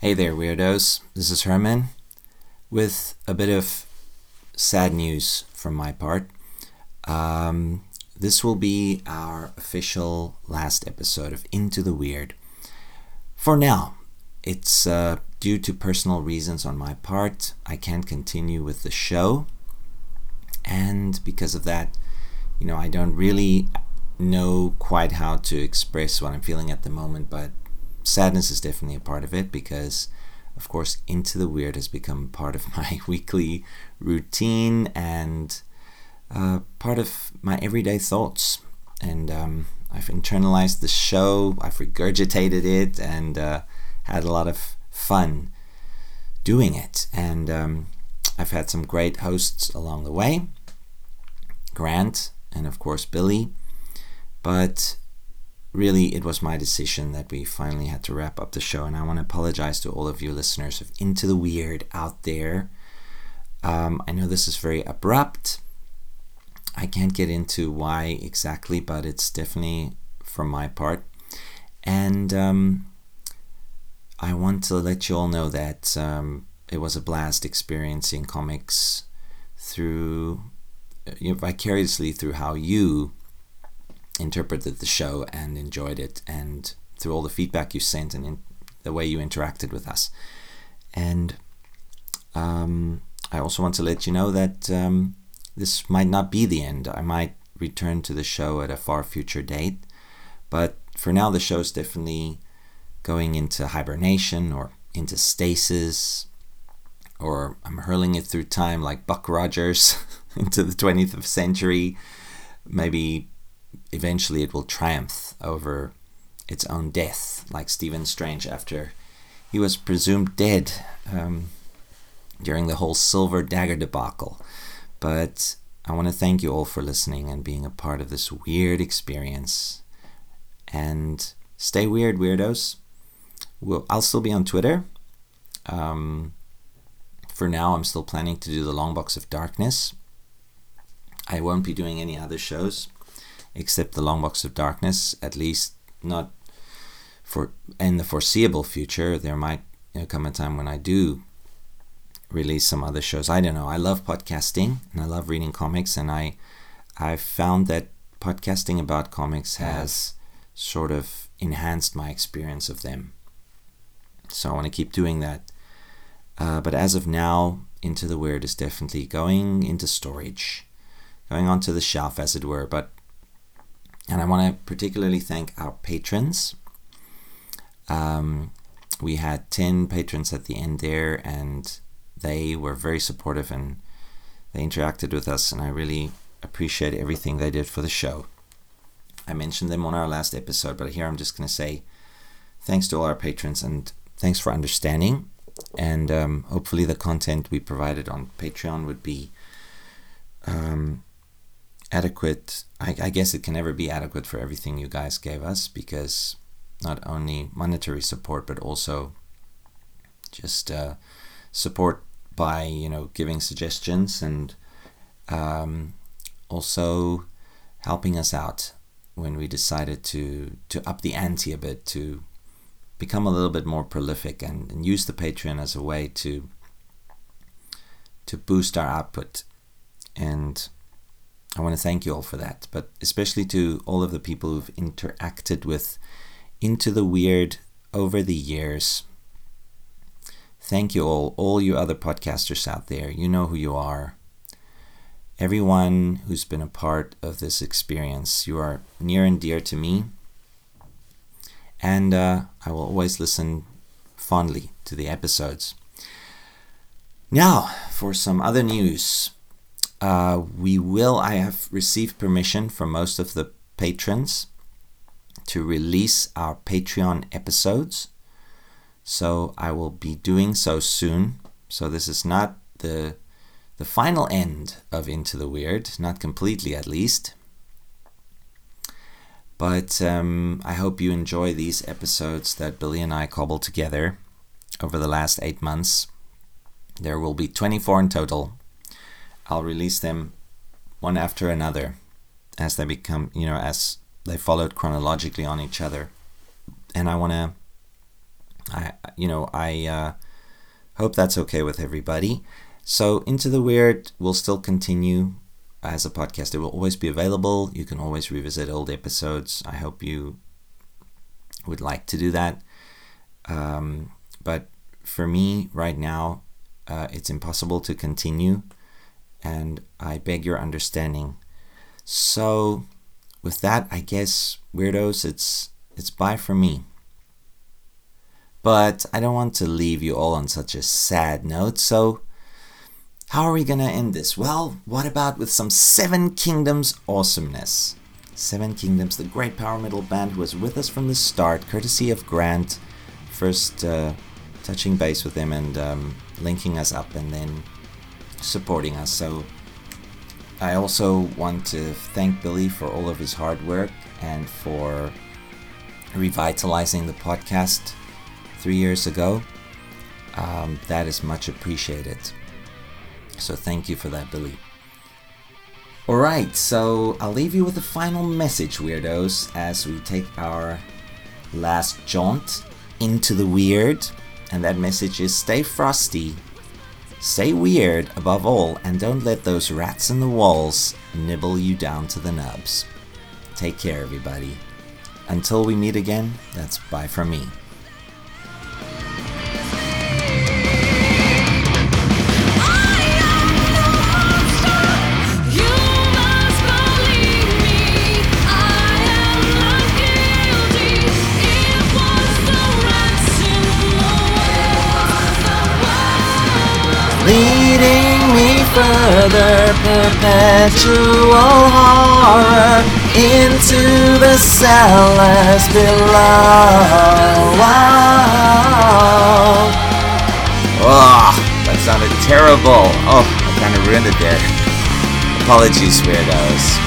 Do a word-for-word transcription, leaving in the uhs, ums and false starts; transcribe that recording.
Hey there, weirdos. This is Herman with a bit of sad news from my part. Um, this will be our official last episode of Into the Weird. For now, it's uh, due to personal reasons on my part. I can't continue with the show. And because of that, you know, I don't really know quite how to express what I'm feeling at the moment, but sadness is definitely a part of it because, of course, Into the Weird has become part of my weekly routine and uh, part of my everyday thoughts. And um, I've internalized the show, I've regurgitated it, and uh, had a lot of fun doing it. And um, I've had some great hosts along the way, Grant and, of course, Billy. But really, it was my decision that we finally had to wrap up the show, and I want to apologize to all of you listeners of Into the Weird out there. Um, I know this is very abrupt. I can't get into why exactly, but it's definitely from my part. And um, I want to let you all know that um, it was a blast experiencing comics through, you know, vicariously through how you interpreted the show and enjoyed it, and through all the feedback you sent and in the way you interacted with us. And um, I also want to let you know that um, this might not be the end. I might return to the show at a far future date, but for now the show is definitely going into hibernation or into stasis, or I'm hurling it through time like Buck Rogers into the twentieth century. Maybe eventually it will triumph over its own death, like Stephen Strange after he was presumed dead um, during the whole Silver Dagger debacle. But I want to thank you all for listening and being a part of this weird experience. And stay weird, weirdos. We'll, I'll still be on Twitter. Um, for now, I'm still planning to do the Long Box of Darkness. I won't be doing any other shows except the Long Box of Darkness, at least not for in the foreseeable future. There might you know, come a time when I do release some other shows. I don't know. I love podcasting and I love reading comics, and I I've found that podcasting about comics has sort of enhanced my experience of them. So I want to keep doing that. Uh, but as of now, Into the Weird is definitely going into storage, going onto the shelf, as it were. But And I want to particularly thank our patrons. Um, we had ten patrons at the end there, and they were very supportive and they interacted with us, and I really appreciate everything they did for the show. I mentioned them on our last episode, but here I'm just going to say thanks to all our patrons, and thanks for understanding. And um, hopefully the content we provided on Patreon would be Um, adequate. I, I guess it can never be adequate for everything you guys gave us, because not only monetary support, but also just uh, support by, you know, giving suggestions and um, also helping us out when we decided to, to up the ante a bit, to become a little bit more prolific and, and use the Patreon as a way to to boost our output. And I want to thank you all for that, but especially to all of the people who've interacted with Into the Weird over the years. Thank you all, all you other podcasters out there. You know who you are. Everyone who's been a part of this experience, you are near and dear to me. And uh, I will always listen fondly to the episodes. Now, for some other news. Uh, we will, I have received permission from most of the patrons to release our Patreon episodes. So I will be doing so soon. So this is not the the final end of Into the Weird, not completely at least. But um, I hope you enjoy these episodes that Billy and I cobbled together over the last eight months. There will be twenty-four in total. I'll release them one after another as they become, you know, as they followed chronologically on each other. And I want to, I you know, I uh, hope that's okay with everybody. So Into the Weird will still continue as a podcast. It will always be available. You can always revisit old episodes. I hope you would like to do that. Um, but for me right now, uh, it's impossible to continue, and I beg your understanding. So with that, I guess, weirdos, it's it's bye from me. But I don't want to leave you all on such a sad note, so how are we gonna end this? Well, what about with some Seven Kingdoms awesomeness? Seven Kingdoms, the great power metal band who was with us from the start, courtesy of Grant, first uh, touching base with him and um, linking us up and then supporting us. So I also want to thank Billy for all of his hard work and for revitalizing the podcast three years ago. Um, that is much appreciated. So thank you for that, Billy. Alright, so I'll leave you with a final message, weirdos, as we take our last jaunt into the weird. And that message is stay frosty, stay weird above all, and don't let those rats in the walls nibble you down to the nubs. Take care, everybody. Until we meet again, that's bye from me. Leading me further, perpetual horror, into the cellars below. Wow. Oh, that sounded terrible. Oh, I kind of ruined it there. Apologies, weirdos.